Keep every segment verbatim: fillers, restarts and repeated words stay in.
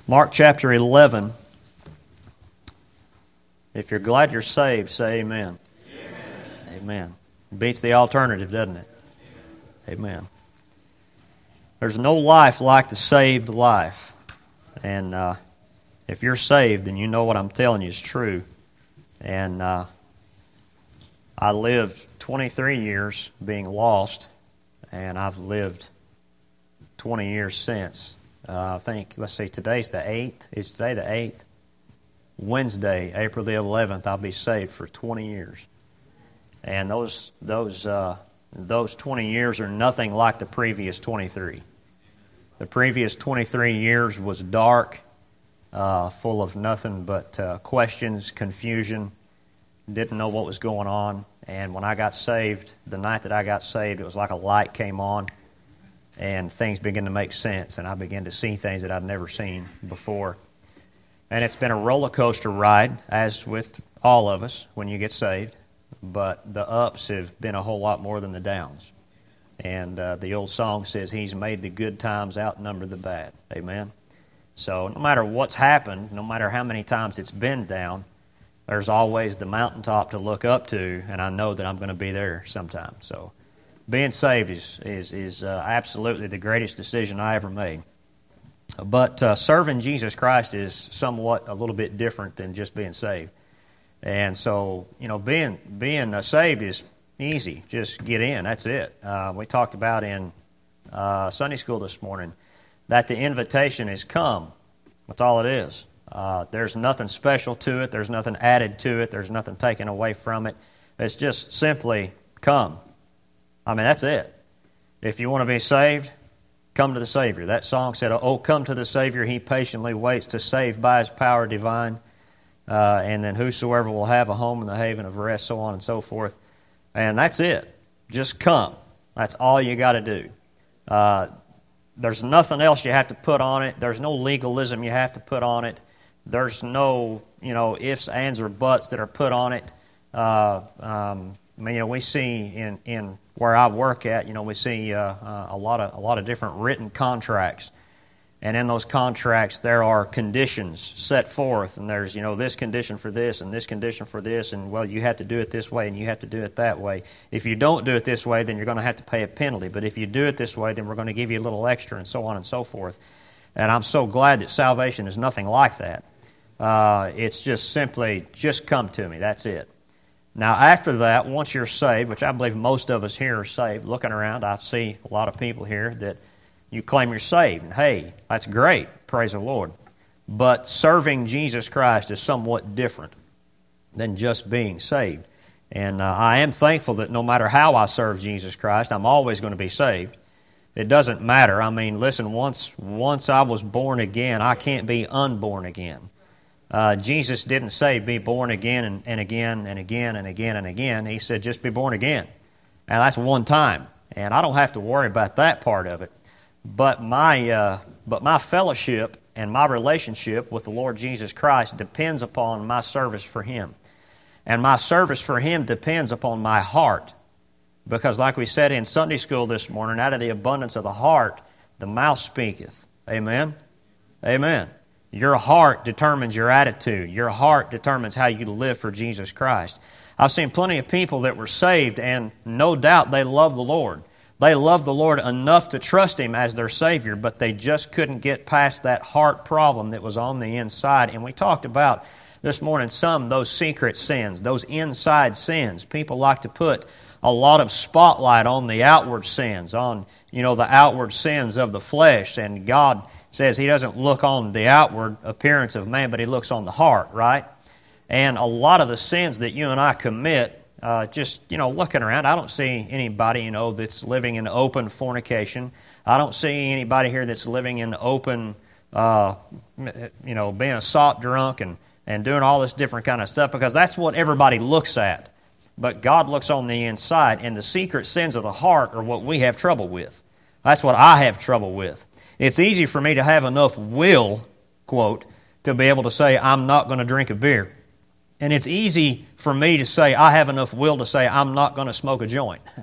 Mark chapter eleven. If you're glad you're saved, say amen. Amen. Amen. Beats the alternative, doesn't it? Amen. There's no life like the saved life. And uh, if you're saved, then you know what I'm telling you is true. And uh, I lived twenty-three years being lost, and I've lived twenty years since. Uh, I think, let's see, today's the eighth. Is today the eighth? Wednesday, April the eleventh, I'll be saved for twenty years. And those those uh, those twenty years are nothing like the previous twenty-three. The previous twenty-three years was dark, uh, full of nothing but uh, questions, confusion, didn't know what was going on. And when I got saved, the night that I got saved, it was like a light came on, and things began to make sense, and I began to see things that I'd never seen before. And it's been a roller coaster ride, as with all of us when you get saved, but the ups have been a whole lot more than the downs. And uh, the old song says, He's made the good times outnumber the bad. Amen? So no matter what's happened, no matter how many times it's been down, there's always the mountaintop to look up to, and I know that I'm going to be there sometime. So being saved is, is, is uh, absolutely the greatest decision I ever made. But uh, serving Jesus Christ is somewhat a little bit different than just being saved. And so, you know, being being uh, saved is easy. Just get in. That's it. Uh, we talked about in uh, Sunday school this morning that the invitation is come. That's all it is. Uh, there's nothing special to it. There's nothing added to it. There's nothing taken away from it. It's just simply come. I mean, that's it. If you want to be saved, come to the Savior. That song said, "Oh, come to the Savior, He patiently waits to save by His power divine." Uh, and then whosoever will have a home in the haven of rest, so on and so forth. And that's it. Just come. That's all you got to do. Uh, there's nothing else you have to put on it. There's no legalism you have to put on it. There's no, you know, ifs, ands, or buts that are put on it. Uh, um, I mean, you know, we see in, in where I work at, you know, we see uh, uh, a lot of a lot of different written contracts, and in those contracts there are conditions set forth, and there's, you know, this condition for this and this condition for this, and well, you have to do it this way and you have to do it that way. If you don't do it this way, then you're going to have to pay a penalty. But if you do it this way, then we're going to give you a little extra, and so on and so forth. And I'm so glad that salvation is nothing like that. Uh, it's just simply, just come to me. That's it. Now, after that, once you're saved, which I believe most of us here are saved, looking around, I see a lot of people here that you claim you're saved. And hey, that's great. Praise the Lord. But serving Jesus Christ is somewhat different than just being saved. And uh, I am thankful that no matter how I serve Jesus Christ, I'm always going to be saved. It doesn't matter. I mean, listen, once once I was born again, I can't be unborn again. Uh, Jesus didn't say be born again and, and again and again and again and again. He said just be born again. And that's one time. And I don't have to worry about that part of it. But my uh, but my fellowship and my relationship with the Lord Jesus Christ depends upon my service for Him. And my service for Him depends upon my heart. Because like we said in Sunday school this morning, out of the abundance of the heart, the mouth speaketh. Amen? Amen. Your heart determines your attitude. Your heart determines how you live for Jesus Christ. I've seen plenty of people that were saved, and no doubt they love the Lord. They love the Lord enough to trust Him as their Savior, but they just couldn't get past that heart problem that was on the inside. And we talked about this morning some of those secret sins, those inside sins. People like to put a lot of spotlight on the outward sins, on, you know, the outward sins of the flesh. And God says He doesn't look on the outward appearance of man, but He looks on the heart, right? And a lot of the sins that you and I commit, uh, just, you know, looking around, I don't see anybody, you know, that's living in open fornication. I don't see anybody here that's living in open, uh, you know, being a sot drunk and, and doing all this different kind of stuff, because that's what everybody looks at. But God looks on the inside, and the secret sins of the heart are what we have trouble with. That's what I have trouble with. It's easy for me to have enough will, quote, to be able to say, I'm not going to drink a beer. And it's easy for me to say, I have enough will to say, I'm not going to smoke a joint.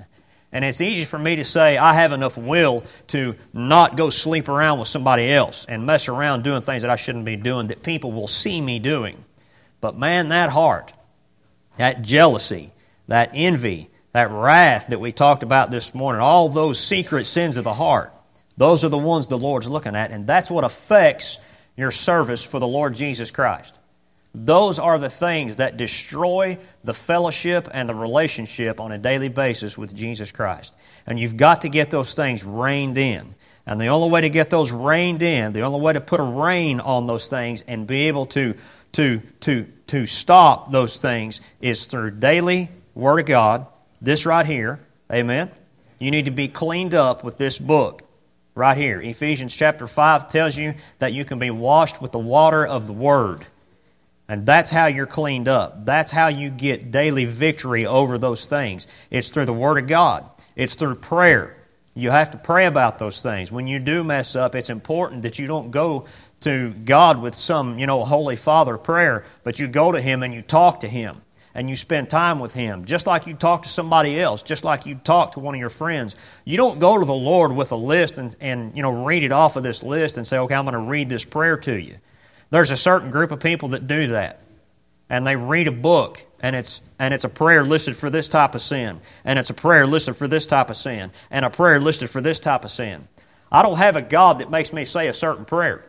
And it's easy for me to say I have enough will to not go sleep around with somebody else and mess around doing things that I shouldn't be doing that people will see me doing. But man, that heart, that jealousy, that envy, that wrath that we talked about this morning, all those secret sins of the heart, those are the ones the Lord's looking at, and that's what affects your service for the Lord Jesus Christ. Those are the things that destroy the fellowship and the relationship on a daily basis with Jesus Christ. And you've got to get those things reined in. And the only way to get those reined in, the only way to put a rein on those things and be able to, to, to, to stop those things is through daily Word of God, this right here, amen? You need to be cleaned up with this book right here. Ephesians chapter five tells you that you can be washed with the water of the Word. And that's how you're cleaned up. That's how you get daily victory over those things. It's through the Word of God. It's through prayer. You have to pray about those things. When you do mess up, it's important that you don't go to God with some, you know, Holy Father prayer, but you go to Him and you talk to Him and you spend time with Him, just like you talk to somebody else, just like you talk to one of your friends. You don't go to the Lord with a list and, and you know, read it off of this list and say, okay, I'm going to read this prayer to you. There's a certain group of people that do that. And they read a book, and it's and it's a prayer listed for this type of sin, and it's a prayer listed for this type of sin, and a prayer listed for this type of sin. I don't have a God that makes me say a certain prayer.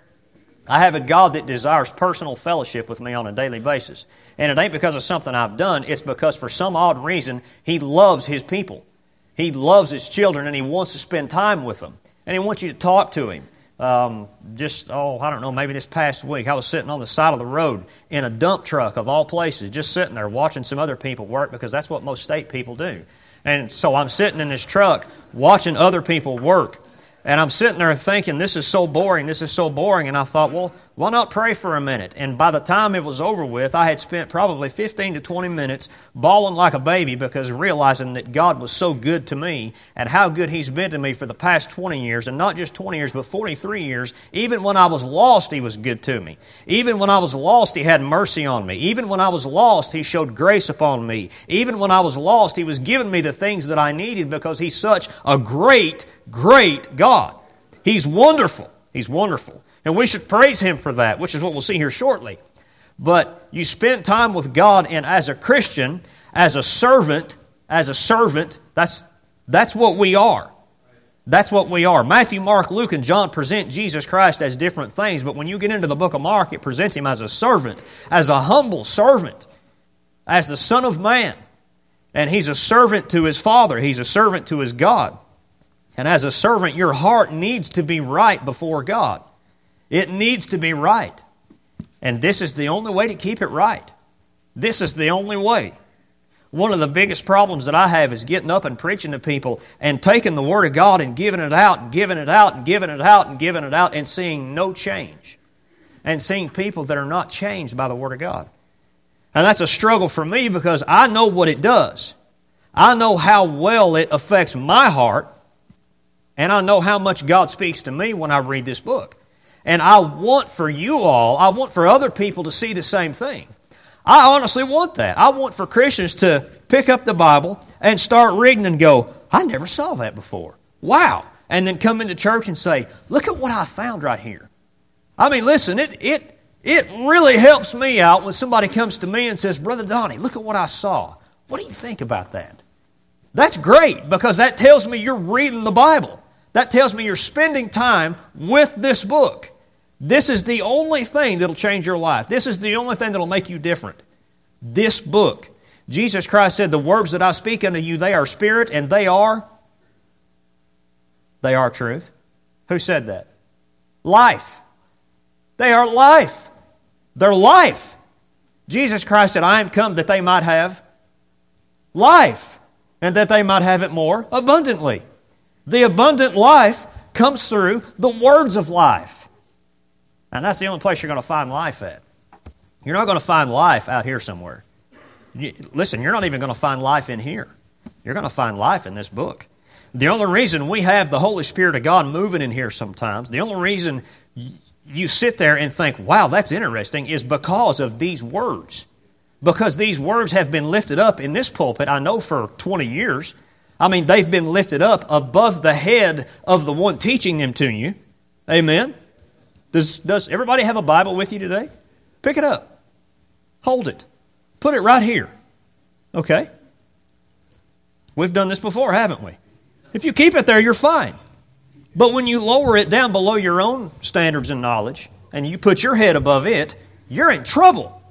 I have a God that desires personal fellowship with me on a daily basis. And it ain't because of something I've done. It's because for some odd reason, He loves His people. He loves His children, and He wants to spend time with them. And He wants you to talk to Him. Um, just, oh, I don't know, maybe this past week, I was sitting on the side of the road in a dump truck of all places, just sitting there watching some other people work, because that's what most state people do. And so I'm sitting in this truck watching other people work. And I'm sitting there thinking, this is so boring, this is so boring. And I thought, well, why not pray for a minute? And by the time it was over with, I had spent probably fifteen to twenty minutes bawling like a baby, because realizing that God was so good to me and how good He's been to me for the past twenty years, and not just twenty years, but forty-three years. Even when I was lost, He was good to me. Even when I was lost, He had mercy on me. Even when I was lost, He showed grace upon me. Even when I was lost, He was giving me the things that I needed, because He's such a great, great God. He's wonderful. He's wonderful. And we should praise Him for that, which is what we'll see here shortly. But you spend time with God, and as a Christian, as a servant, as a servant, that's, that's what we are. That's what we are. Matthew, Mark, Luke, and John present Jesus Christ as different things, but when you get into the book of Mark, it presents Him as a servant, as a humble servant, as the Son of Man. And He's a servant to His Father. He's a servant to His God. And as a servant, your heart needs to be right before God. It needs to be right. And this is the only way to keep it right. This is the only way. One of the biggest problems that I have is getting up and preaching to people and taking the Word of God and giving it out and giving it out and giving it out and giving it out and seeing no change. And seeing people that are not changed by the Word of God. And that's a struggle for me, because I know what it does. I know how well it affects my heart. And I know how much God speaks to me when I read this book. And I want for you all, I want for other people to see the same thing. I honestly want that. I want for Christians to pick up the Bible and start reading and go, I never saw that before. Wow. And then come into church and say, look at what I found right here. I mean, listen, it it it really helps me out when somebody comes to me and says, Brother Donnie, look at what I saw. What do you think about that? That's great, because that tells me you're reading the Bible. That tells me you're spending time with this book. This is the only thing that'll change your life. This is the only thing that'll make you different. This book. Jesus Christ said, the words that I speak unto you, they are spirit and they are, they are truth. Who said that? Life. They are life. They're life. Jesus Christ said, I am come that they might have life, and that they might have it more abundantly. The abundant life comes through the words of life. And that's the only place you're going to find life at. You're not going to find life out here somewhere. You, listen, you're not even going to find life in here. You're going to find life in this book. The only reason we have the Holy Spirit of God moving in here sometimes, the only reason you sit there and think, wow, that's interesting, is because of these words. Because these words have been lifted up in this pulpit, I know, for twenty years. I mean, they've been lifted up above the head of the one teaching them to you. Amen? Does, does everybody have a Bible with you today? Pick it up. Hold it. Put it right here. Okay? We've done this before, haven't we? If you keep it there, you're fine. But when you lower it down below your own standards and knowledge, and you put your head above it, you're in trouble.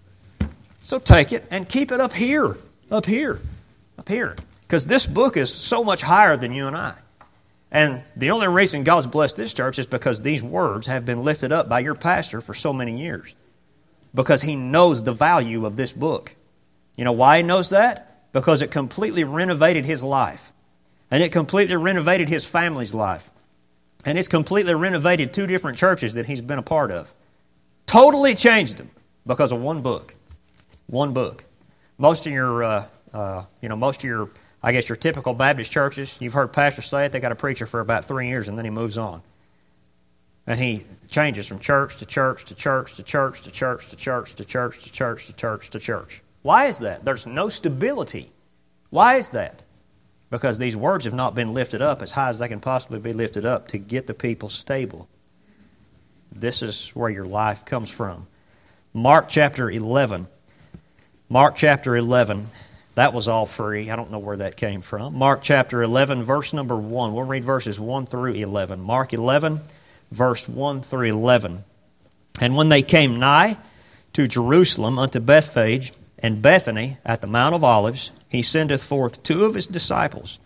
So take it and keep it up here, up here, up here. Because this book is so much higher than you and I. And the only reason God's blessed this church is because these words have been lifted up by your pastor for so many years. Because he knows the value of this book. You know why he knows that? Because it completely renovated his life. And it completely renovated his family's life. And it's completely renovated two different churches that he's been a part of. Totally changed them because of one book. One book. Most of your, uh, uh, you know, most of your, I guess your typical Baptist churches, you've heard pastors say it, they got a preacher for about three years and then he moves on. And he changes from church to church to church to church to church to church to church to church to church to church. Why is that? There's no stability. Why is that? Because these words have not been lifted up as high as they can possibly be lifted up to get the people stable. This is where your life comes from. Mark chapter eleven. Mark chapter eleven. That was all free. I don't know where that came from. Mark chapter eleven, verse number one. We'll read verses one through eleven. Mark eleven, verse one through eleven. And when they came nigh to Jerusalem unto Bethphage and Bethany at the Mount of Olives, he sendeth forth two of his disciples,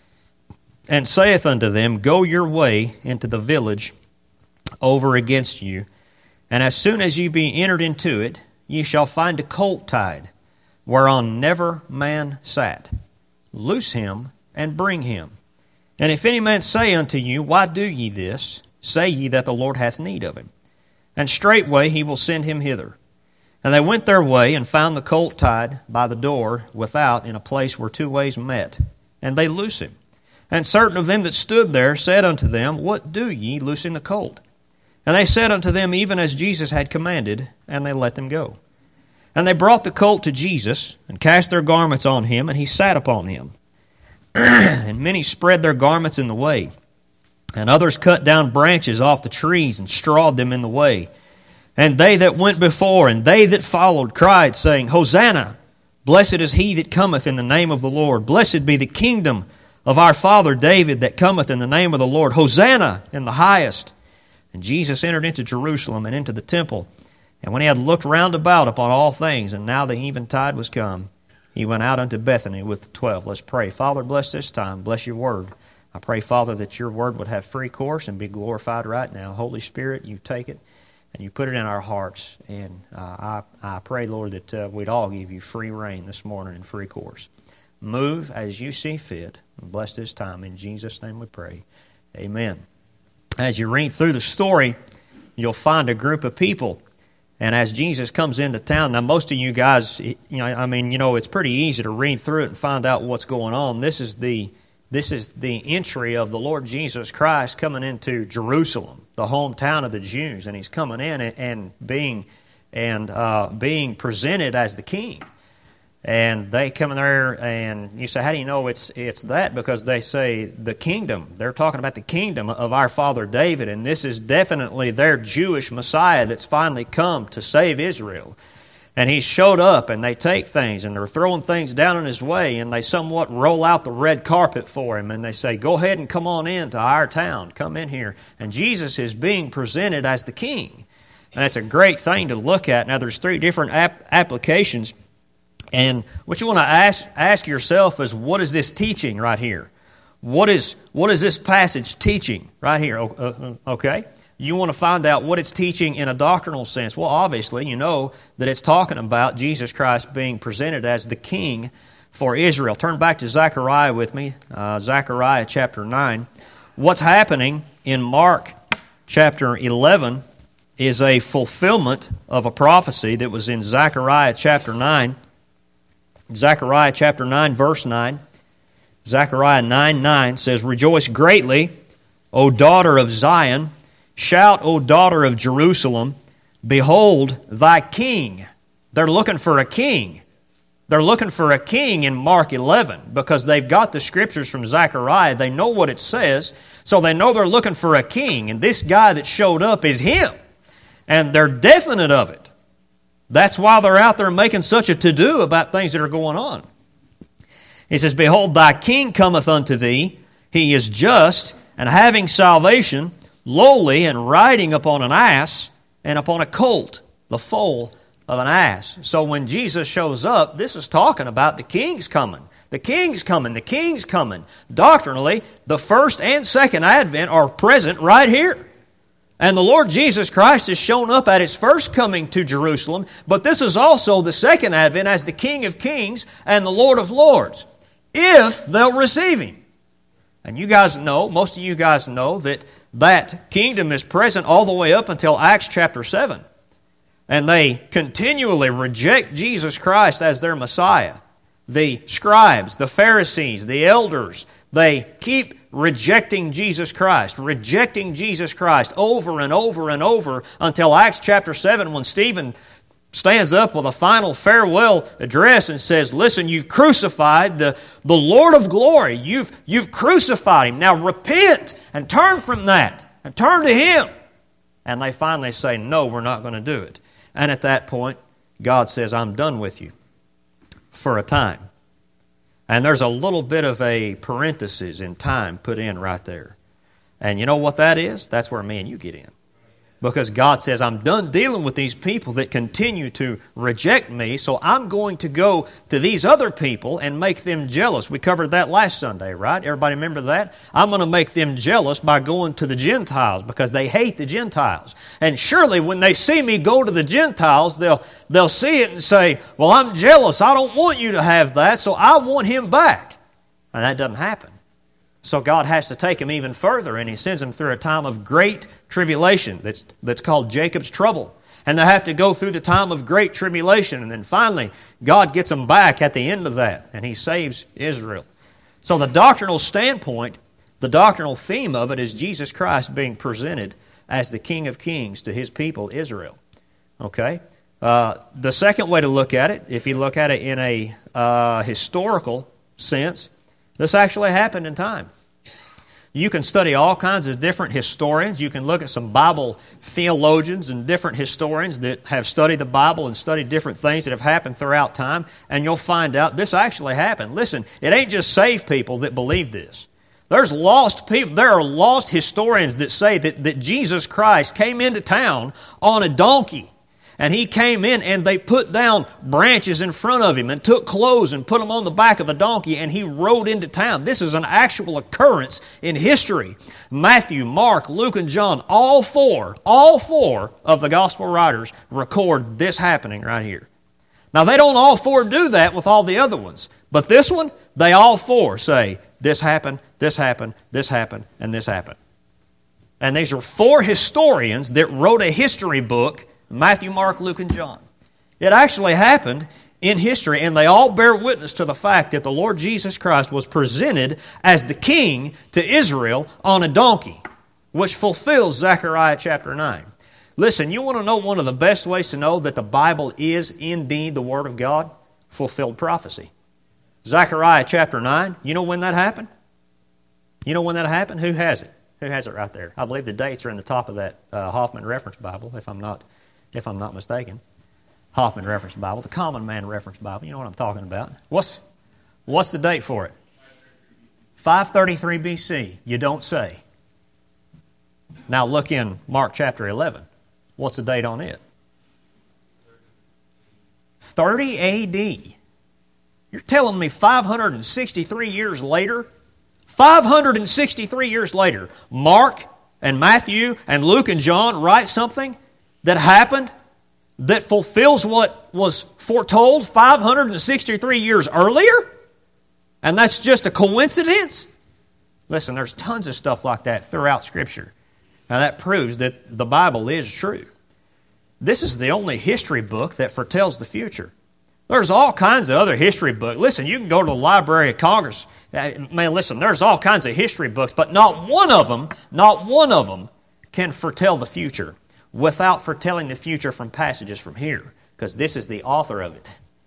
and saith unto them, Go your way into the village over against you, and as soon as ye be entered into it, ye shall find a colt tied, whereon never man sat. Loose him, and bring him. And if any man say unto you, Why do ye this? Say ye that the Lord hath need of him. And straightway he will send him hither. And they went their way, and found the colt tied by the door without, in a place where two ways met. And they loose him. And certain of them that stood there said unto them, What do ye, loosing the colt? And they said unto them, Even as Jesus had commanded, and they let them go. And they brought the colt to Jesus, and cast their garments on him, and he sat upon him. And many spread their garments in the way. And others cut down branches off the trees, and strawed them in the way. And they that went before, and they that followed, cried, saying, Hosanna! Blessed is he that cometh in the name of the Lord. Blessed be the kingdom of our father David that cometh in the name of the Lord. Hosanna in the highest. And Jesus entered into Jerusalem and into the temple. And when he had looked round about upon all things, and now the eventide was come, he went out unto Bethany with the twelve. Let's pray. Father, bless this time. Bless your word. I pray, Father, that your word would have free course and be glorified right now. Holy Spirit, you take it and you put it in our hearts. And uh, I, I pray, Lord, that uh, we'd all give you free reign this morning and free course. Move as you see fit. And bless this time. In Jesus' name we pray. Amen. As you read through the story, you'll find a group of people. And as Jesus comes into town, now most of you guys, you know, I mean, you know, it's pretty easy to read through it and find out what's going on. This is the this is the entry of the Lord Jesus Christ coming into Jerusalem, the hometown of the Jews, and he's coming in and, and being and uh, being presented as the king. And they come in there, and you say, how do you know it's it's that? Because they say the kingdom. They're talking about the kingdom of our father David, and this is definitely their Jewish Messiah that's finally come to save Israel. And he showed up, and they take things, and they're throwing things down in his way, and they somewhat roll out the red carpet for him, and they say, go ahead and come on in to our town. Come in here. And Jesus is being presented as the king. And that's a great thing to look at. Now, there's three different ap- applications. And what you want to ask ask yourself is, what is this teaching right here? What is what is this passage teaching right here? Okay? You want to find out what it's teaching in a doctrinal sense. Well, obviously, you know that it's talking about Jesus Christ being presented as the king for Israel. Turn back to Zechariah with me, uh, Zechariah chapter nine. What's happening in Mark chapter eleven is a fulfillment of a prophecy that was in Zechariah chapter nine. Zechariah chapter nine, verse nine. Zechariah nine, nine says, Rejoice greatly, O daughter of Zion. Shout, O daughter of Jerusalem. Behold, thy king. They're looking for a king. They're looking for a king in Mark eleven because they've got the scriptures from Zechariah. They know what it says, so they know they're looking for a king. And this guy that showed up is him. And they're definite of it. That's why they're out there making such a to-do about things that are going on. He says, Behold, thy king cometh unto thee. He is just, and having salvation, lowly, and riding upon an ass, and upon a colt, the foal of an ass. So when Jesus shows up, this is talking about the king's coming. The king's coming. The king's coming. Doctrinally, the first and second advent are present right here. And the Lord Jesus Christ has shown up at His first coming to Jerusalem, but this is also the second advent as the King of Kings and the Lord of Lords, if they'll receive Him. And you guys know, most of you guys know, that that kingdom is present all the way up until Acts chapter seven. And they continually reject Jesus Christ as their Messiah. The scribes, the Pharisees, the elders, they keep rejecting Jesus Christ, rejecting Jesus Christ over and over and over until Acts chapter seven, when Stephen stands up with a final farewell address and says, listen, you've crucified the, the Lord of glory. You've, you've crucified Him. Now repent and turn from that and turn to Him. And they finally say, no, we're not going to do it. And at that point, God says, I'm done with you for a time. And there's a little bit of a parenthesis in time put in right there. And you know what that is? That's where me and you get in. Because God says, I'm done dealing with these people that continue to reject me, so I'm going to go to these other people and make them jealous. We covered that last Sunday, right? Everybody remember that? I'm going to make them jealous by going to the Gentiles because they hate the Gentiles. And surely when they see me go to the Gentiles, they'll, they'll see it and say, well, I'm jealous. I don't want you to have that, so I want him back. And that doesn't happen. So God has to take him even further, and He sends him through a time of great tribulation that's, that's called Jacob's trouble. And they have to go through the time of great tribulation, and then finally God gets them back at the end of that, and He saves Israel. So the doctrinal standpoint, the doctrinal theme of it is Jesus Christ being presented as the King of Kings to His people, Israel. Okay? Uh, the second way to look at it, if you look at it in a uh, historical sense, this actually happened in time. You can study all kinds of different historians. You can look at some Bible theologians and different historians that have studied the Bible and studied different things that have happened throughout time, and you'll find out this actually happened. Listen, it ain't just saved people that believe this. There's lost people. There are lost historians that say that, that Jesus Christ came into town on a donkey. And He came in and they put down branches in front of Him and took clothes and put them on the back of a donkey, and He rode into town. This is an actual occurrence in history. Matthew, Mark, Luke, and John, all four, all four of the gospel writers record this happening right here. Now, they don't all four do that with all the other ones. But this one, they all four say, this happened, this happened, this happened, and this happened. And these are four historians that wrote a history book, Matthew, Mark, Luke, and John. It actually happened in history, and they all bear witness to the fact that the Lord Jesus Christ was presented as the king to Israel on a donkey, which fulfills Zechariah chapter nine. Listen, you want to know one of the best ways to know that the Bible is indeed the Word of God? Fulfilled prophecy. Zechariah chapter nine, you know when that happened? You know when that happened? Who has it? Who has it right there? I believe the dates are in the top of that uh, Hoffman Reference Bible, if I'm not if I'm not mistaken. Hoffman Reference Bible, the Common Man Reference Bible. You know what I'm talking about. What's what's the date for it? five thirty-three B C. You don't say. Now look in Mark chapter eleven. What's the date on it? thirty A D. You're telling me five hundred sixty-three years later? five hundred sixty-three years later, Mark and Matthew and Luke and John write something that happened that fulfills what was foretold five hundred sixty-three years earlier? And that's just a coincidence? Listen, there's tons of stuff like that throughout Scripture. Now that proves that the Bible is true. This is the only history book that foretells the future. There's all kinds of other history books. Listen, you can go to the Library of Congress. Man, listen, there's all kinds of history books, but not one of them, not one of them can foretell the future without foretelling the future from passages from here, because this is the author of it.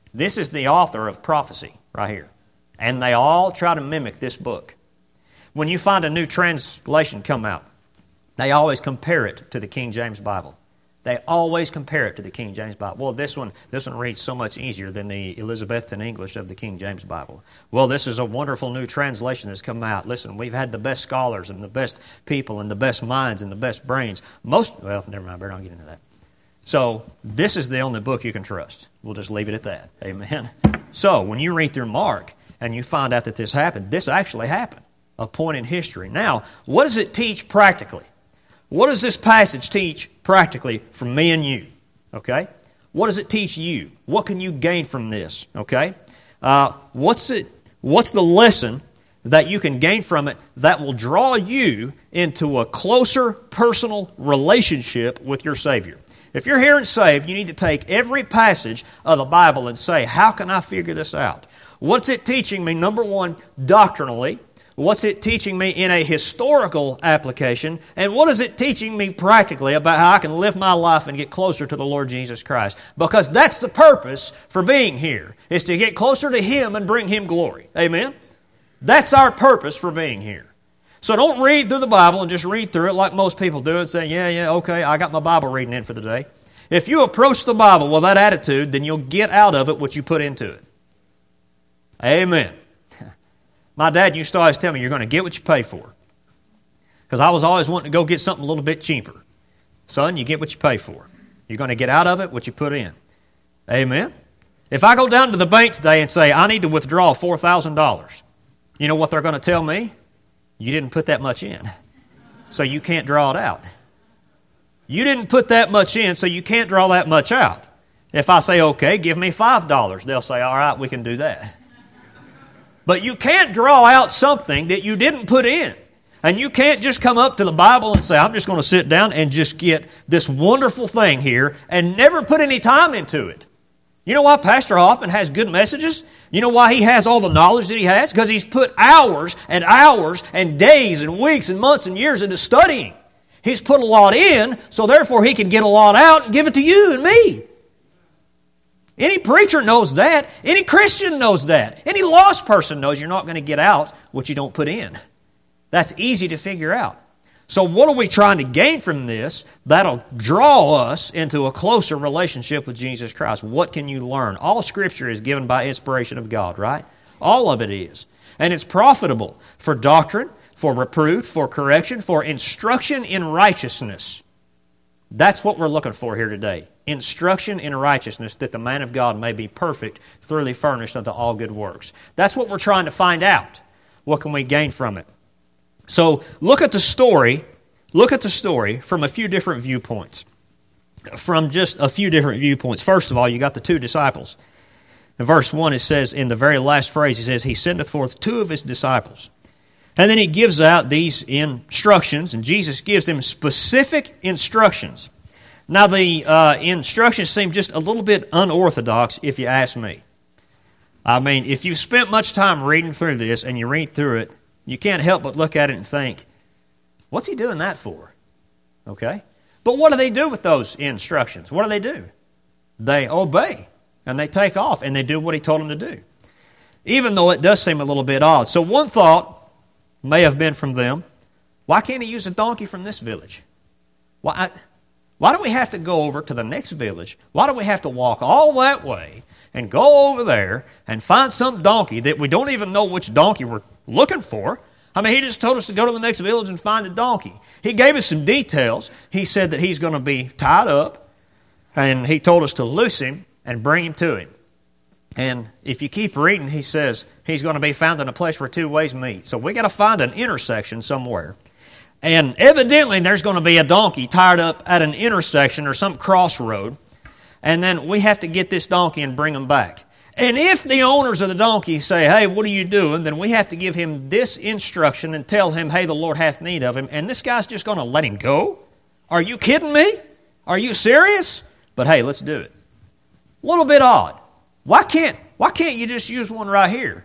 This is the author of prophecy right here. And they all try to mimic this book. When you find a new translation come out, they always compare it to the King James Bible. They always compare it to the King James Bible. Well, this one, this one reads so much easier than the Elizabethan English of the King James Bible. Well, this is a wonderful new translation that's come out. Listen, we've had the best scholars and the best people and the best minds and the best brains. Most, well, never mind, better not get into that. So, this is the only book you can trust. We'll just leave it at that. Amen. So, when you read through Mark and you find out that this happened, this actually happened. A point in history. Now, what does it teach practically? What does this passage teach practically from me and you? Okay? What does it teach you? What can you gain from this? Okay? Uh, what's it? What's the lesson that you can gain from it that will draw you into a closer personal relationship with your Savior? If you're here and saved, you need to take every passage of the Bible and say, how can I figure this out? What's it teaching me, number one, doctrinally? What's it teaching me in a historical application? And what is it teaching me practically about how I can live my life and get closer to the Lord Jesus Christ? Because that's the purpose for being here, is to get closer to Him and bring Him glory. Amen? That's our purpose for being here. So don't read through the Bible and just read through it like most people do and say, yeah, yeah, okay, I got my Bible reading in for the day. If you approach the Bible with that attitude, then you'll get out of it what you put into it. Amen. My dad used to always tell me, you're going to get what you pay for. Because I was always wanting to go get something a little bit cheaper. Son, you get what you pay for. You're going to get out of it what you put in. Amen. If I go down to the bank today and say, I need to withdraw four thousand dollars, you know what they're going to tell me? You didn't put that much in, so you can't draw it out. You didn't put that much in, so you can't draw that much out. If I say, okay, give me five dollars, they'll say, all right, we can do that. But you can't draw out something that you didn't put in. And you can't just come up to the Bible and say, I'm just going to sit down and just get this wonderful thing here and never put any time into it. You know why Pastor Hoffman has good messages? You know why he has all the knowledge that he has? Because he's put hours and hours and days and weeks and months and years into studying. He's put a lot in, so therefore he can get a lot out and give it to you and me. Any preacher knows that. Any Christian knows that. Any lost person knows you're not going to get out what you don't put in. That's easy to figure out. So what are we trying to gain from this that'll draw us into a closer relationship with Jesus Christ? What can you learn? All Scripture is given by inspiration of God, right? All of it is. And it's profitable for doctrine, for reproof, for correction, for instruction in righteousness. That's what we're looking for here today. Instruction in righteousness, that the man of God may be perfect, thoroughly furnished unto all good works. That's what we're trying to find out. What can we gain from it? So look at the story, look at the story from a few different viewpoints. From just a few different viewpoints. First of all, you got the two disciples. In verse one, it says, in the very last phrase, it says, He sendeth forth two of His disciples. And then He gives out these instructions, and Jesus gives them specific instructions. Now, the uh, instructions seem just a little bit unorthodox, if you ask me. I mean, if you've spent much time reading through this, and you read through it, you can't help but look at it and think, what's He doing that for? Okay? But what do they do with those instructions? What do they do? They obey, and they take off, and they do what He told them to do. Even though it does seem a little bit odd. So one thought may have been from them, why can't He use a donkey from this village? Why, why do we have to go over to the next village? Why do we have to walk all that way and go over there and find some donkey that we don't even know which donkey we're looking for? I mean, He just told us to go to the next village and find a donkey. He gave us some details. He said that he's going to be tied up, and He told us to loose him and bring him to Him. And if you keep reading, He says he's going to be found in a place where two ways meet. So we got to find an intersection somewhere. And evidently there's going to be a donkey tied up at an intersection or some crossroad. And then we have to get this donkey and bring him back. And if the owners of the donkey say, hey, what are you doing? Then we have to give him this instruction and tell him, hey, the Lord hath need of him. And this guy's just going to let him go? Are you kidding me? Are you serious? But hey, let's do it. A little bit odd. Why can't why can't you just use one right here?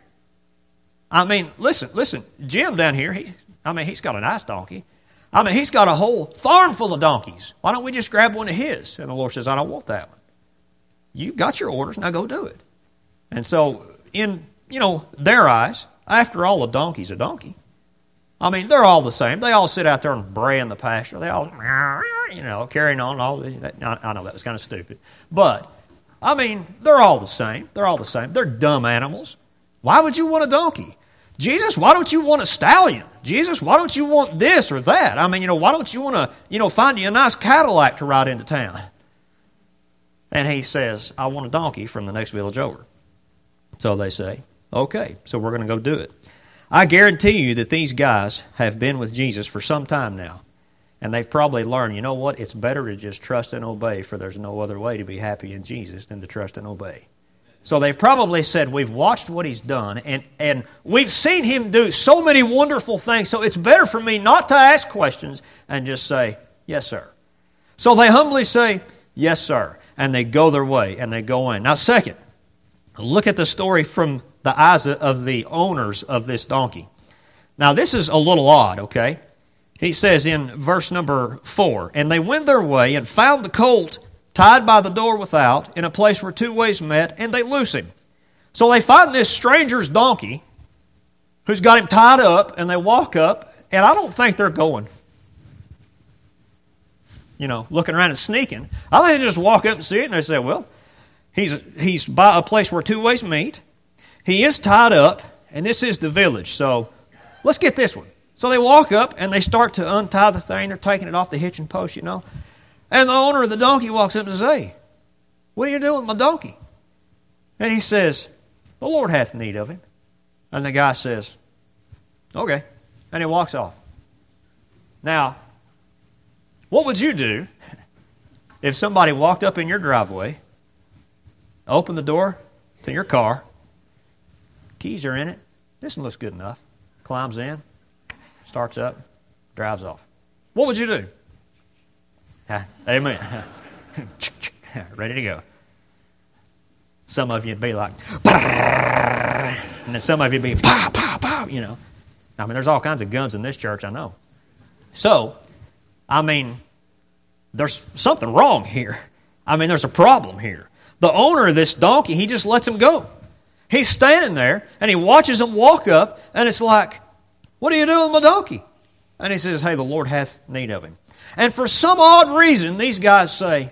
I mean, listen, listen, Jim down here, he, I mean, he's got a nice donkey. I mean, he's got a whole farm full of donkeys. Why don't we just grab one of his? And the Lord says, I don't want that one. You got your orders, now go do it. And so, in, you know, their eyes, after all, a donkey's a donkey. I mean, they're all the same. They all sit out there and bray in the pasture. They all, you know, carrying on. All I know that was kind of stupid. But, I mean, they're all the same. They're all the same. They're dumb animals. Why would you want a donkey? Jesus, why don't you want a stallion? Jesus, why don't you want this or that? I mean, you know, why don't you want to, you know, find you a nice Cadillac to ride into town? And he says, I want a donkey from the next village over. So they say, okay, so we're going to go do it. I guarantee you that these guys have been with Jesus for some time now. And they've probably learned, you know what, it's better to just trust and obey, for there's no other way to be happy in Jesus than to trust and obey. So they've probably said, we've watched what he's done, and, and we've seen him do so many wonderful things, so it's better for me not to ask questions and just say, yes, sir. So they humbly say, yes, sir, and they go their way, and they go in. Now, second, look at the story from the eyes of the owners of this donkey. Now, this is a little odd, okay? He says in verse number four, and they went their way and found the colt tied by the door without in a place where two ways met, and they loose him. So they find this stranger's donkey who's got him tied up, and they walk up, and I don't think they're going, you know, looking around and sneaking. I think they just walk up and see it, and they say, well, he's he's by a place where two ways meet. He is tied up, and this is the village, so let's get this one. So they walk up, and they start to untie the thing. They're taking it off the hitching post, you know. And the owner of the donkey walks up and says, hey, what are you doing with my donkey? And he says, the Lord hath need of him. And the guy says, okay. And he walks off. Now, what would you do if somebody walked up in your driveway, opened the door to your car, keys are in it, this one looks good enough, climbs in, starts up, drives off? What would you do? Amen. Ready to go. Some of you would be like, and then some of you would be, pow, pow, pow, you know. I mean, there's all kinds of guns in this church, I know. So, I mean, there's something wrong here. I mean, there's a problem here. The owner of this donkey, he just lets him go. He's standing there, and he watches him walk up, and it's like, what are you doing with my donkey? And he says, hey, the Lord hath need of him. And for some odd reason, these guys say,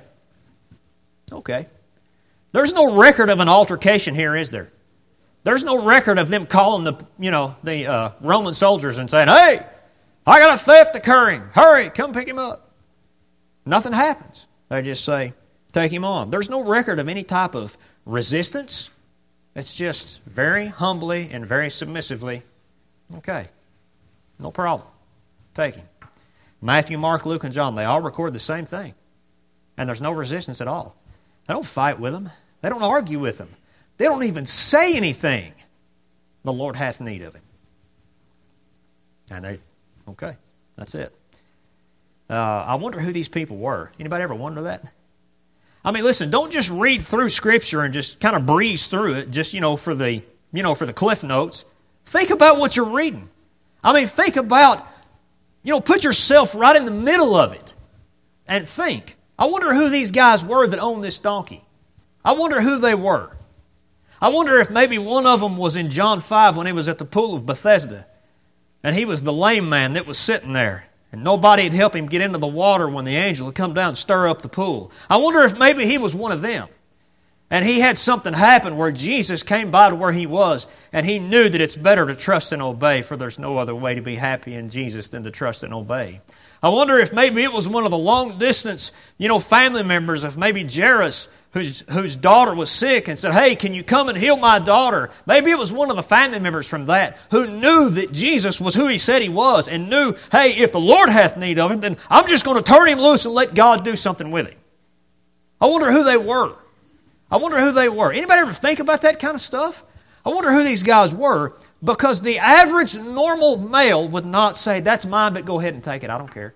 okay. There's no record of an altercation here, is there? There's no record of them calling the, you know, the uh, Roman soldiers and saying, hey, I got a theft occurring. Hurry, come pick him up. Nothing happens. They just say, take him on. There's no record of any type of resistance. It's just very humbly and very submissively, okay, no problem. Take him. Matthew, Mark, Luke, and John, they all record the same thing. And there's no resistance at all. They don't fight with them. They don't argue with them. They don't even say anything. The Lord hath need of him. And they, okay, that's it. Uh, I wonder who these people were. Anybody ever wonder that? I mean, listen, don't just read through Scripture and just kind of breeze through it, just, you know, for the, you know, for the cliff notes. Think about what you're reading. I mean, think about, you know, put yourself right in the middle of it and think. I wonder who these guys were that owned this donkey. I wonder who they were. I wonder if maybe one of them was in John five when he was at the pool of Bethesda. And he was the lame man that was sitting there. And nobody had helped him get into the water when the angel had come down and stir up the pool. I wonder if maybe he was one of them. And he had something happen where Jesus came by to where he was, and he knew that it's better to trust and obey, for there's no other way to be happy in Jesus than to trust and obey. I wonder if maybe it was one of the long-distance, you know, family members of maybe Jairus, whose, whose daughter was sick, and said, hey, can you come and heal my daughter? Maybe it was one of the family members from that who knew that Jesus was who he said he was, and knew, hey, if the Lord hath need of him, then I'm just going to turn him loose and let God do something with him. I wonder who they were. I wonder who they were. Anybody ever think about that kind of stuff? I wonder who these guys were, because the average normal male would not say, that's mine, but go ahead and take it. I don't care.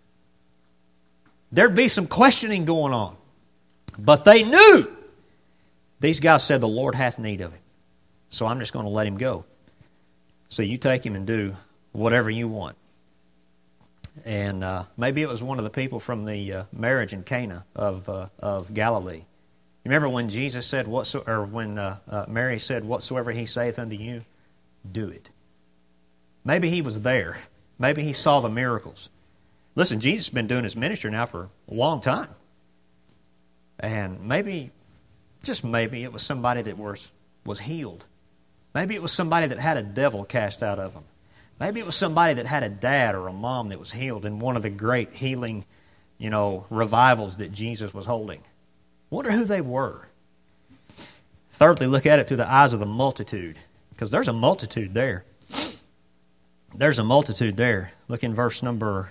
There'd be some questioning going on. But they knew. These guys said, the Lord hath need of him. So I'm just going to let him go. So you take him and do whatever you want. And uh, maybe it was one of the people from the uh, marriage in Cana of, uh, of Galilee. You remember when Jesus said, "Whatso," or when uh, uh, Mary said, "Whatsoever He saith unto you, do it." Maybe He was there. Maybe He saw the miracles. Listen, Jesus has been doing His ministry now for a long time. And maybe, just maybe, it was somebody that was, was healed. Maybe it was somebody that had a devil cast out of them. Maybe it was somebody that had a dad or a mom that was healed in one of the great healing, you know, revivals that Jesus was holding. Wonder who they were. Thirdly, look at it through the eyes of the multitude, because there's a multitude there. There's a multitude there. Look in verse number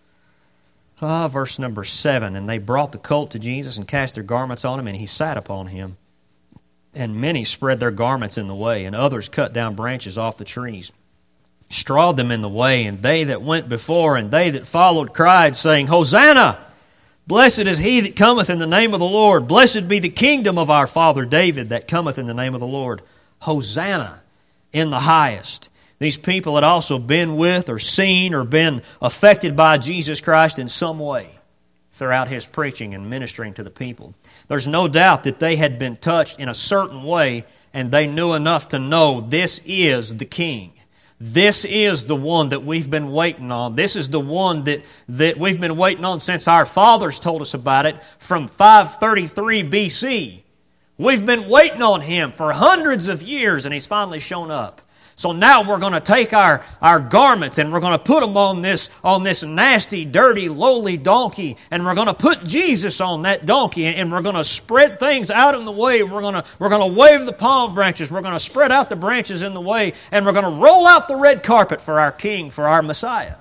Ah, verse number seven. And they brought the colt to Jesus and cast their garments on him, and he sat upon him. And many spread their garments in the way, and others cut down branches off the trees, strawed them in the way, and they that went before and they that followed cried, saying, Hosanna! Blessed is he that cometh in the name of the Lord. Blessed be the kingdom of our father David that cometh in the name of the Lord. Hosanna in the highest. These people had also been with or seen or been affected by Jesus Christ in some way throughout His preaching and ministering to the people. There's no doubt that they had been touched in a certain way, and they knew enough to know this is the King. This is the one that we've been waiting on. This is the one that, that we've been waiting on since our fathers told us about it from five thirty-three B C. We've been waiting on Him for hundreds of years, and He's finally shown up. So now we're going to take our, our garments and we're going to put them on this, on this nasty, dirty, lowly donkey, and we're going to put Jesus on that donkey, and we're going to spread things out in the way. We're going to, we're going to wave the palm branches. We're going to spread out the branches in the way, and we're going to roll out the red carpet for our King, for our Messiah.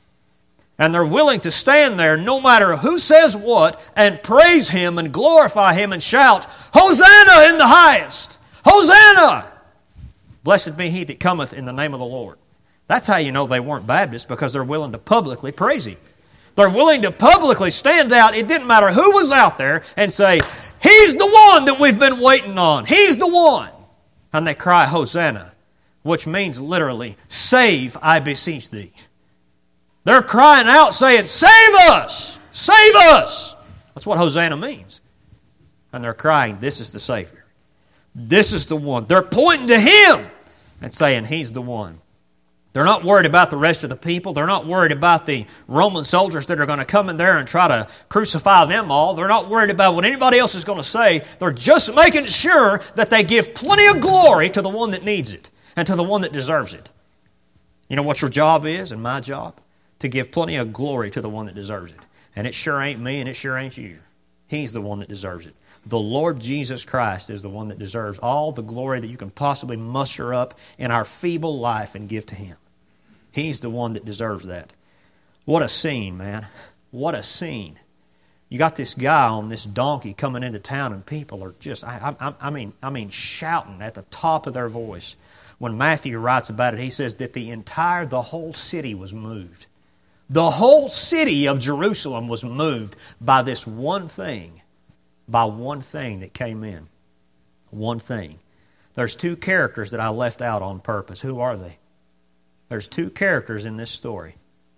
And they're willing to stand there no matter who says what and praise Him and glorify Him and shout, Hosanna in the highest! Hosanna! Blessed be he that cometh in the name of the Lord. That's how you know they weren't Baptists, because they're willing to publicly praise Him. They're willing to publicly stand out. It didn't matter who was out there, and say, He's the one that we've been waiting on. He's the one. And they cry, Hosanna, which means literally, save, I beseech thee. They're crying out saying, save us! Save us! That's what Hosanna means. And they're crying, this is the Savior. This is the one. They're pointing to Him and saying He's the one. They're not worried about the rest of the people. They're not worried about the Roman soldiers that are going to come in there and try to crucify them all. They're not worried about what anybody else is going to say. They're just making sure that they give plenty of glory to the one that needs it and to the one that deserves it. You know what your job is and my job? To give plenty of glory to the one that deserves it. And it sure ain't me and it sure ain't you. He's the one that deserves it. The Lord Jesus Christ is the one that deserves all the glory that you can possibly muster up in our feeble life and give to Him. He's the one that deserves that. What a scene, man. What a scene. You got this guy on this donkey coming into town, and people are just, I, I, I mean, I mean, shouting at the top of their voice. When Matthew writes about it, he says that the entire, the whole city was moved. The whole city of Jerusalem was moved by this one thing. By one thing that came in. One thing. There's two characters that I left out on purpose. Who are they? There's two characters in this story.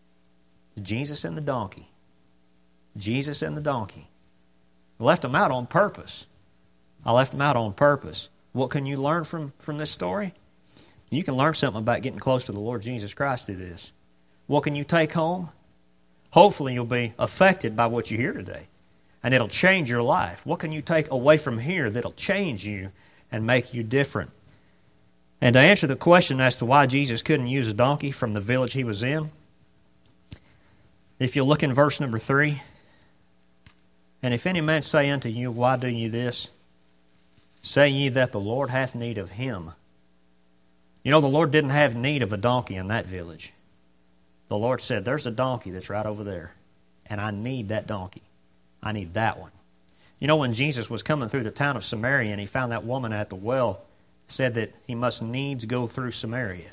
Jesus and the donkey. Jesus and the donkey. I left them out on purpose. I left them out on purpose. What can you learn from, from this story? You can learn something about getting close to the Lord Jesus Christ through this. What can you take home? Hopefully you'll be affected by what you hear today. And it'll change your life. What can you take away from here that'll change you and make you different? And to answer the question as to why Jesus couldn't use a donkey from the village He was in, if you look in verse number three, and if any man say unto you, why do ye this? Say ye that the Lord hath need of him. You know, the Lord didn't have need of a donkey in that village. The Lord said, there's a donkey that's right over there, and I need that donkey. I need that one. You know, when Jesus was coming through the town of Samaria and He found that woman at the well, said that He must needs go through Samaria.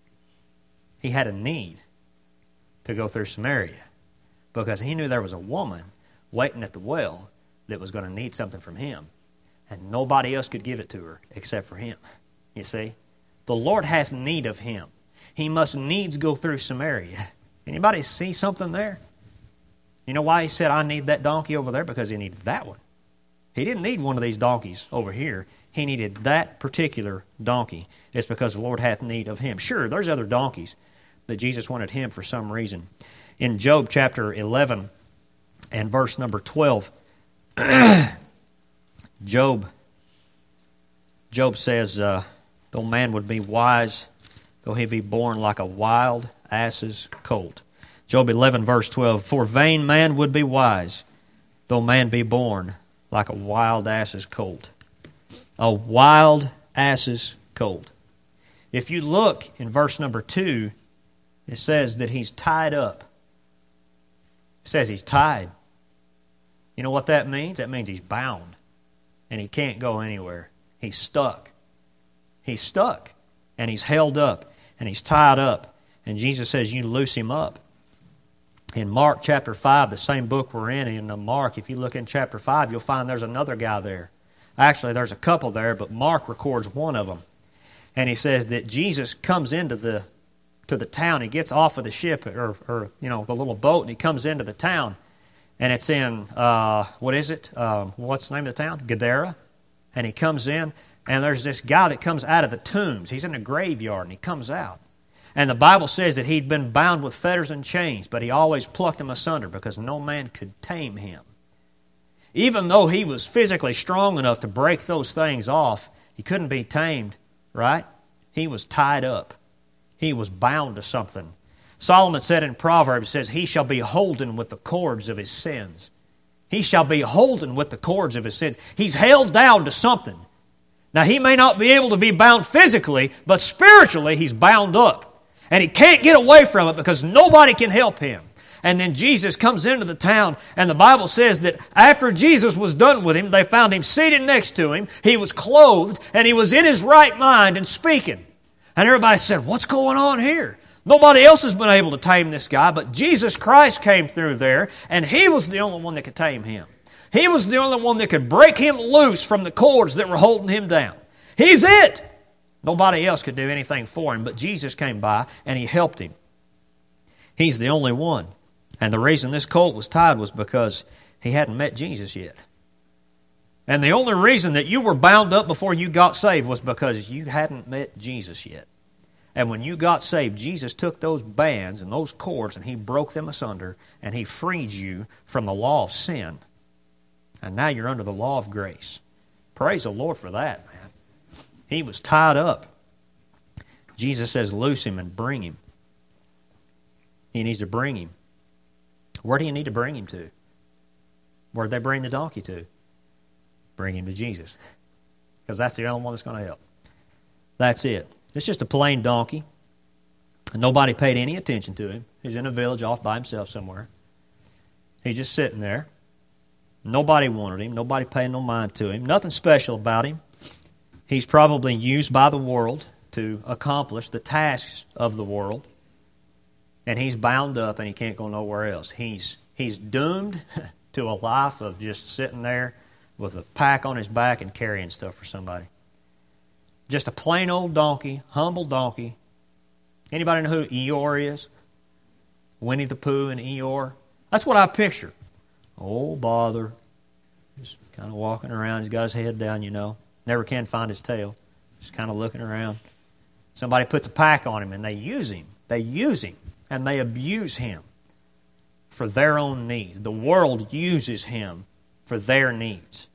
He had a need to go through Samaria because He knew there was a woman waiting at the well that was going to need something from Him. And nobody else could give it to her except for Him. You see? The Lord hath need of Him. He must needs go through Samaria. Anybody see something there? You know why He said, I need that donkey over there? Because He needed that one. He didn't need one of these donkeys over here. He needed that particular donkey. It's because the Lord hath need of him. Sure, there's other donkeys, but Jesus wanted him for some reason. In Job chapter eleven and verse number twelve, Job, Job says, uh, though man would be wise, though he be born like a wild ass's colt. Job eleven, verse twelve, for vain man would be wise, though man be born like a wild ass's colt. A wild ass's colt. If you look in verse number two, it says that he's tied up. It says he's tied. You know what that means? That means he's bound, and he can't go anywhere. He's stuck. He's stuck, and he's held up, and he's tied up. And Jesus says, you loose him up. In Mark chapter five, the same book we're in, in Mark, if you look in chapter five, you'll find there's another guy there. Actually, there's a couple there, but Mark records one of them. And he says that Jesus comes into the to the town. He gets off of the ship, or, or you know, the little boat, and he comes into the town. And it's in, uh, what is it? Um, what's the name of the town? Gadara. And he comes in, and there's this guy that comes out of the tombs. He's in a graveyard, and he comes out. And the Bible says that he'd been bound with fetters and chains, but he always plucked them asunder because no man could tame him. Even though he was physically strong enough to break those things off, he couldn't be tamed, right? He was tied up. He was bound to something. Solomon said in Proverbs, says, he shall be holden with the cords of his sins. He shall be holden with the cords of his sins. He's held down to something. Now, he may not be able to be bound physically, but spiritually he's bound up. And he can't get away from it because nobody can help him. And then Jesus comes into the town, and the Bible says that after Jesus was done with him, they found him seated next to him. He was clothed, and he was in his right mind and speaking. And everybody said, what's going on here? Nobody else has been able to tame this guy, but Jesus Christ came through there, and he was the only one that could tame him. He was the only one that could break him loose from the cords that were holding him down. He's it. Nobody else could do anything for him, but Jesus came by and he helped him. He's the only one. And the reason this colt was tied was because he hadn't met Jesus yet. And the only reason that you were bound up before you got saved was because you hadn't met Jesus yet. And when you got saved, Jesus took those bands and those cords and he broke them asunder and he freed you from the law of sin. And now you're under the law of grace. Praise the Lord for that, man. He was tied up. Jesus says, loose him and bring him. He needs to bring him. Where do you need to bring him to? Where did they bring the donkey to? Bring him to Jesus. Because that's the only one that's going to help. That's it. It's just a plain donkey. Nobody paid any attention to him. He's in a village off by himself somewhere. He's just sitting there. Nobody wanted him. Nobody paid no mind to him. Nothing special about him. He's probably used by the world to accomplish the tasks of the world. And he's bound up and he can't go nowhere else. He's he's doomed to a life of just sitting there with a pack on his back and carrying stuff for somebody. Just a plain old donkey, humble donkey. Anybody know who Eeyore is? Winnie the Pooh and Eeyore? That's what I picture. Oh, bother. Just kind of walking around. He's got his head down, you know. Never can find his tail. Just kind of looking around. Somebody puts a pack on him and they use him. They use him and they abuse him for their own needs. The world uses him for their needs.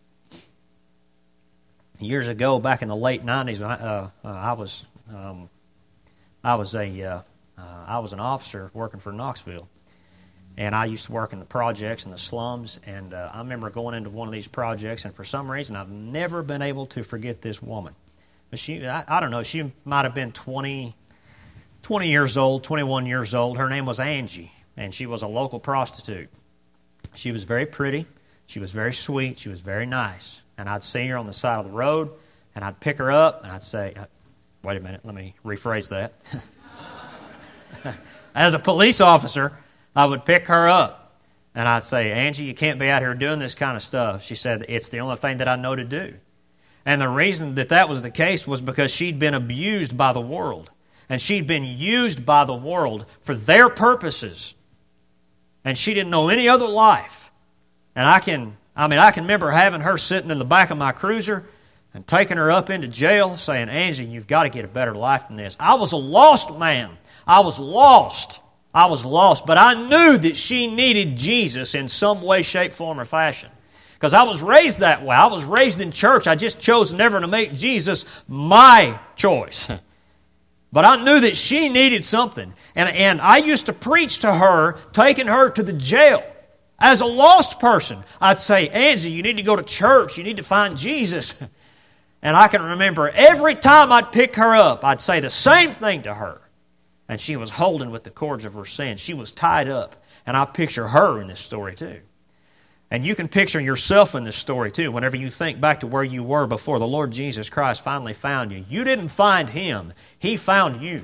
Years ago, back in the late nineties, when I, uh, uh, I was um, I was a uh, uh, I was an officer working for Knoxville, and I used to work in the projects in the slums. And uh, I remember going into one of these projects, and for some reason, I've never been able to forget this woman. But she, I, I don't know, she might have been twenty, twenty years old, twenty-one years old. Her name was Angie, and she was a local prostitute. She was very pretty. She was very sweet. She was very nice. And I'd see her on the side of the road, and I'd pick her up, and I'd say, wait a minute, let me rephrase that. As a police officer, I would pick her up, and I'd say, Angie, you can't be out here doing this kind of stuff. She said, it's the only thing that I know to do. And the reason that that was the case was because she'd been abused by the world, and she'd been used by the world for their purposes, and she didn't know any other life. And I can... I mean, I can remember having her sitting in the back of my cruiser and taking her up into jail, saying, Angie, you've got to get a better life than this. I was a lost man. I was lost. I was lost. But I knew that she needed Jesus in some way, shape, form, or fashion. Because I was raised that way. I was raised in church. I just chose never to make Jesus my choice. But I knew that she needed something. And, and I used to preach to her, taking her to the jail. As a lost person, I'd say, Angie, you need to go to church. You need to find Jesus. And I can remember every time I'd pick her up, I'd say the same thing to her. And she was holding with the cords of her sin. She was tied up. And I picture her in this story too. And you can picture yourself in this story too, whenever you think back to where you were before the Lord Jesus Christ finally found you. You didn't find Him. He found you.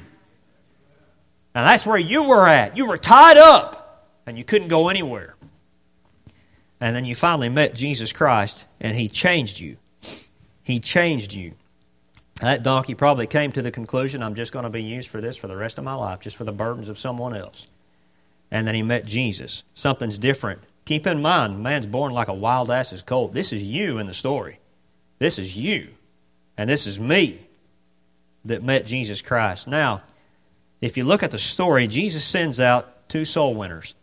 And that's where you were at. You were tied up, and you couldn't go anywhere. And then you finally met Jesus Christ, and He changed you. He changed you. That donkey probably came to the conclusion, I'm just going to be used for this for the rest of my life, just for the burdens of someone else. And then he met Jesus. Something's different. Keep in mind, man's born like a wild ass's colt. This is you in the story. This is you. And this is me that met Jesus Christ. Now, if you look at the story, Jesus sends out two soul winners.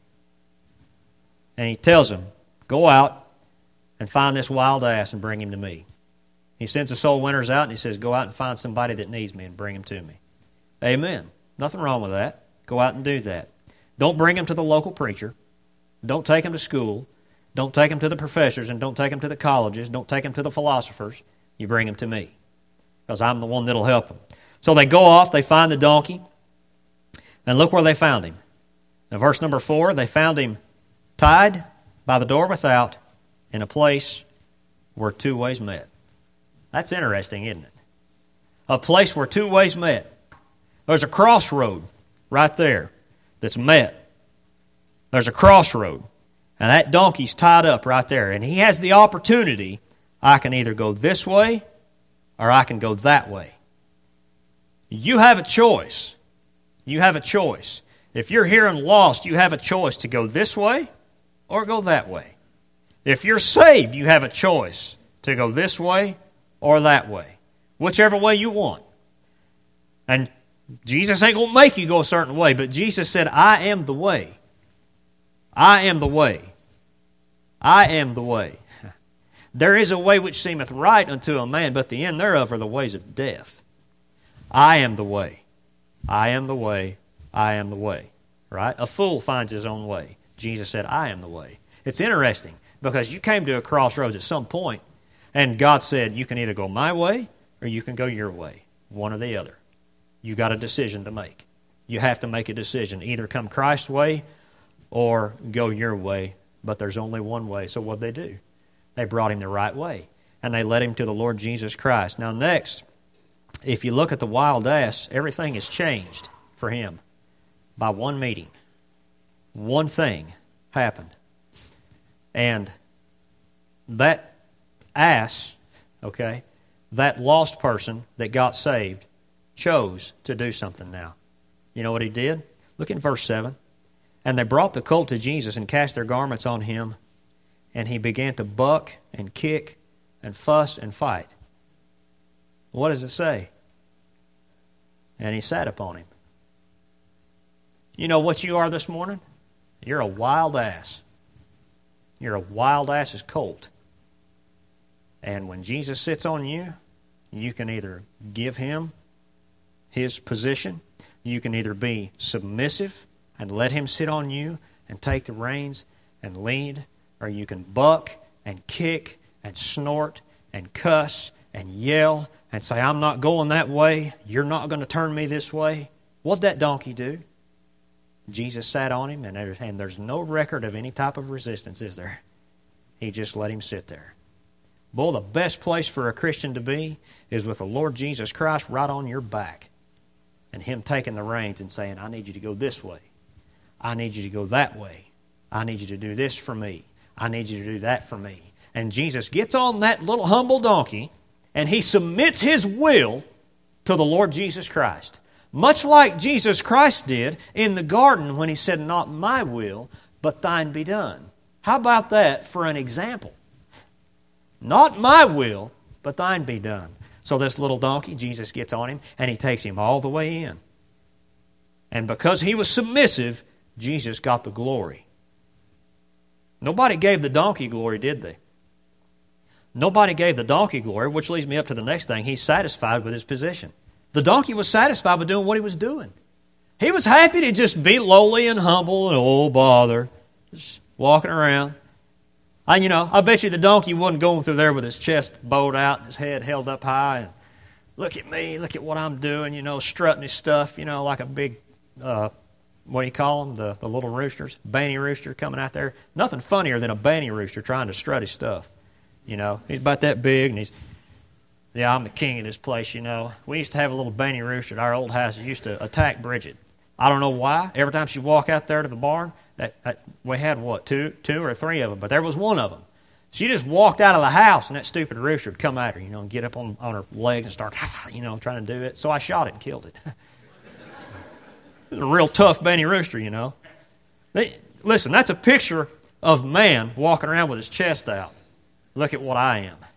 And He tells them, go out and find this wild ass and bring him to me. He sends the soul winners out and He says, go out and find somebody that needs me and bring him to me. Amen. Nothing wrong with that. Go out and do that. Don't bring him to the local preacher. Don't take him to school. Don't take him to the professors, and don't take him to the colleges. Don't take him to the philosophers. You bring him to me, because I'm the one that'll help him. So they go off, they find the donkey, and look where they found him. In verse number four, they found him tied by the door without in a place where two ways met. That's interesting, isn't it? A place where two ways met. There's a crossroad right there that's met. There's a crossroad, and that donkey's tied up right there, and he has the opportunity, I can either go this way or I can go that way. You have a choice. You have a choice. If you're here and lost, you have a choice to go this way or go that way. If you're saved, you have a choice to go this way or that way, whichever way you want. And Jesus ain't going to make you go a certain way, but Jesus said, I am the way. I am the way. I am the way. There is a way which seemeth right unto a man, but the end thereof are the ways of death. I am the way. I am the way. I am the way. Right? A fool finds his own way. Jesus said, I am the way. It's interesting, because you came to a crossroads at some point, and God said, you can either go my way or you can go your way. One or the other. You got a decision to make. You have to make a decision. Either come Christ's way or go your way, but there's only one way. So what'd they do? They brought him the right way, and they led him to the Lord Jesus Christ. Now next, if you look at the wild ass, everything has changed for him by one meeting. One thing happened. And that ass, okay, that lost person that got saved chose to do something now. You know what he did? Look in verse seven. And they brought the colt to Jesus and cast their garments on him, and he began to buck and kick and fuss and fight. What does it say? And he sat upon him. You know what you are this morning? You're a wild ass. You're a wild ass's colt. And when Jesus sits on you, you can either give him his position, you can either be submissive and let him sit on you and take the reins and lead, or you can buck and kick and snort and cuss and yell and say, I'm not going that way, you're not going to turn me this way. What'd that donkey do? Jesus sat on him, and, there, and there's no record of any type of resistance, is there? He just let him sit there. Boy, the best place for a Christian to be is with the Lord Jesus Christ right on your back, and Him taking the reins and saying, I need you to go this way. I need you to go that way. I need you to do this for me. I need you to do that for me. And Jesus gets on that little humble donkey, and He submits His will to the Lord Jesus Christ. Much like Jesus Christ did in the garden when He said, not my will, but thine be done. How about that for an example? Not my will, but thine be done. So this little donkey, Jesus gets on him, and he takes him all the way in. And because he was submissive, Jesus got the glory. Nobody gave the donkey glory, did they? Nobody gave the donkey glory, which leads me up to the next thing. He's satisfied with his position. The donkey was satisfied with doing what he was doing. He was happy to just be lowly and humble and, oh, bother, just walking around. I, you know, I bet you the donkey wasn't going through there with his chest bowed out and his head held up high and, look at me, look at what I'm doing, you know, strutting his stuff, you know, like a big, uh, what do you call them, the, the little roosters, banty rooster coming out there. Nothing funnier than a banty rooster trying to strut his stuff. You know, he's about that big, and he's, yeah, I'm the king of this place, you know. We used to have a little banty rooster at our old house that used to attack Bridget. I don't know why. Every time she'd walk out there to the barn, that, that we had, what, two two or three of them, but there was one of them. She just walked out of the house, and that stupid rooster would come at her, you know, and get up on, on her legs and start, you know, trying to do it. So I shot it and killed it. It was a real tough banty rooster, you know. They, listen, that's a picture of man walking around with his chest out. Look at what I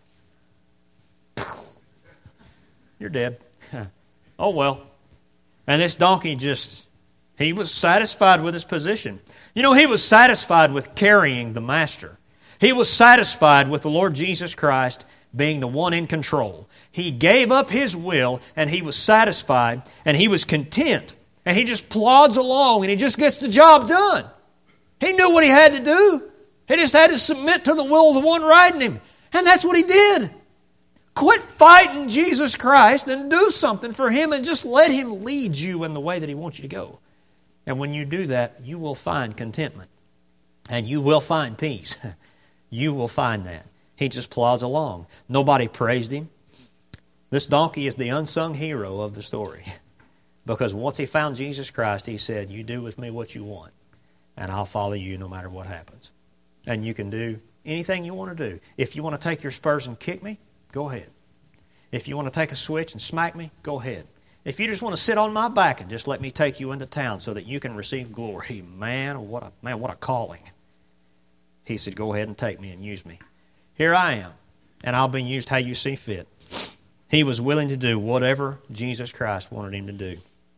am. You're dead. Oh, well. And this donkey just, he was satisfied with his position. You know, he was satisfied with carrying the master. He was satisfied with the Lord Jesus Christ being the one in control. He gave up his will, and he was satisfied, and he was content. And he just plods along, and he just gets the job done. He knew what he had to do. He just had to submit to the will of the one riding him. And that's what he did. Quit fighting Jesus Christ and do something for him and just let him lead you in the way that he wants you to go. And when you do that, you will find contentment. And you will find peace. You will find that. He just plods along. Nobody praised him. This donkey is the unsung hero of the story. Because once he found Jesus Christ, he said, you do with me what you want, and I'll follow you no matter what happens. And you can do anything you want to do. If you want to take your spurs and kick me, go ahead. If you want to take a switch and smack me, go ahead. If you just want to sit on my back and just let me take you into town so that you can receive glory, man, what a man, what a calling. He said, go ahead and take me and use me. Here I am, and I'll be used how you see fit. He was willing to do whatever Jesus Christ wanted him to do.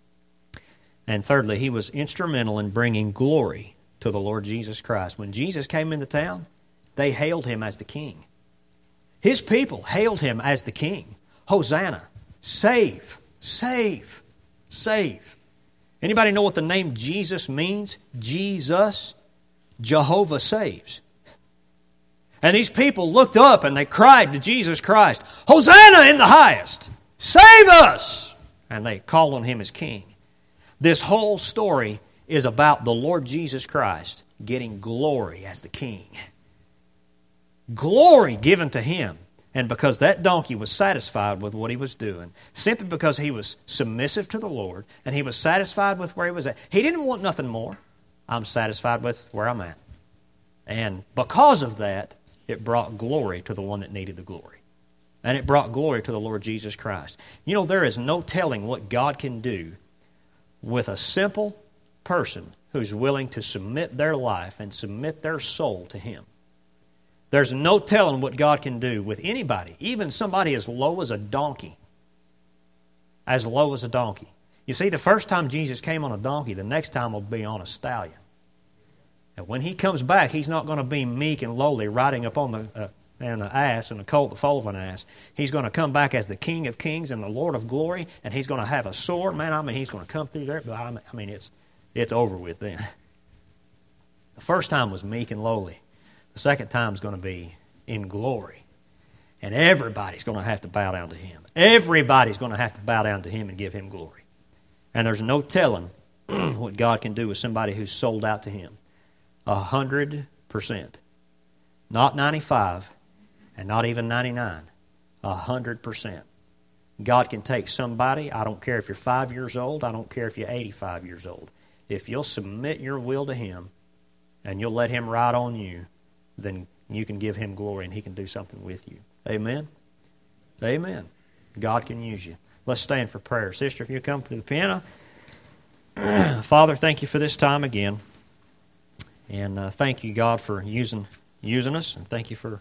And thirdly, he was instrumental in bringing glory to the Lord Jesus Christ. When Jesus came into town, they hailed him as the king. His people hailed him as the king. Hosanna, save, save, save. Anybody know what the name Jesus means? Jesus, Jehovah saves. And these people looked up and they cried to Jesus Christ, Hosanna in the highest, save us! And they called on him as king. This whole story is about the Lord Jesus Christ getting glory as the king. Glory given to him. And because that donkey was satisfied with what he was doing, simply because he was submissive to the Lord, and he was satisfied with where he was at. He didn't want nothing more. I'm satisfied with where I'm at. And because of that, it brought glory to the one that needed the glory. And it brought glory to the Lord Jesus Christ. You know, there is no telling what God can do with a simple person who's willing to submit their life and submit their soul to him. There's no telling what God can do with anybody, even somebody as low as a donkey. As low as a donkey. You see, the first time Jesus came on a donkey, the next time will be on a stallion. And when he comes back, he's not going to be meek and lowly riding up on the uh, an ass and a colt the foal of an ass. He's going to come back as the King of Kings and the Lord of Glory, and he's going to have a sword. Man, I mean, he's going to come through there. But I mean, it's it's over with then. The first time was meek and lowly. The second time is going to be in glory. And everybody's going to have to bow down to him. Everybody's going to have to bow down to him and give him glory. And there's no telling what God can do with somebody who's sold out to him. A hundred percent. Not ninety-five, and not even ninety-nine. A hundred percent. God can take somebody, I don't care if you're five years old, I don't care if you're eighty-five years old. If you'll submit your will to him, and you'll let him ride on you, then you can give him glory and he can do something with you. Amen? Amen. God can use you. Let's stand for prayer. Sister, if you come to the piano. Father, thank you for this time again. And uh, thank you, God, for using using us. And thank you for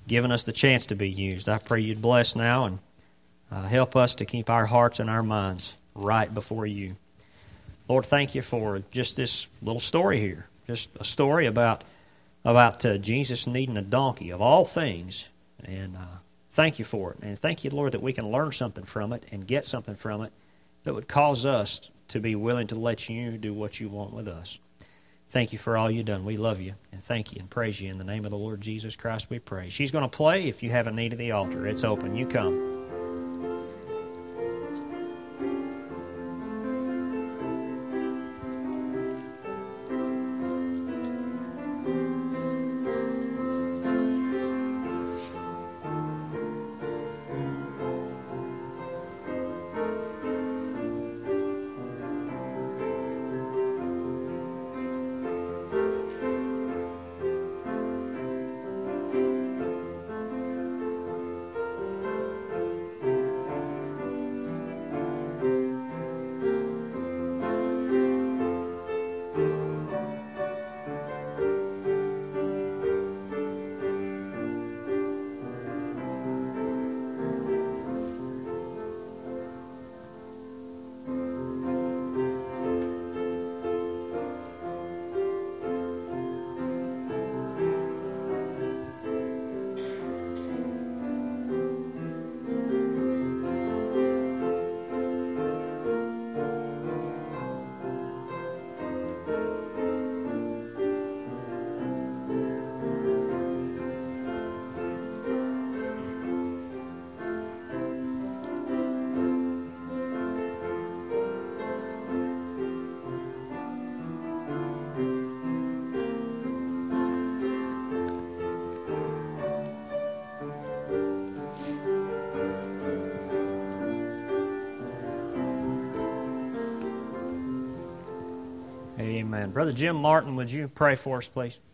giving us the chance to be used. I pray you'd bless now and uh, help us to keep our hearts and our minds right before you. Lord, thank you for just this little story here, just a story about about uh, Jesus needing a donkey of all things, and uh, thank you for it. And thank you, Lord, that we can learn something from it and get something from it that would cause us to be willing to let you do what you want with us. Thank you for all you've done. We love you, and thank you and praise you. In the name of the Lord Jesus Christ we pray. She's going to play. If you have a need of the altar, it's open. You come. Amen. Brother Jim Martin, would you pray for us, please?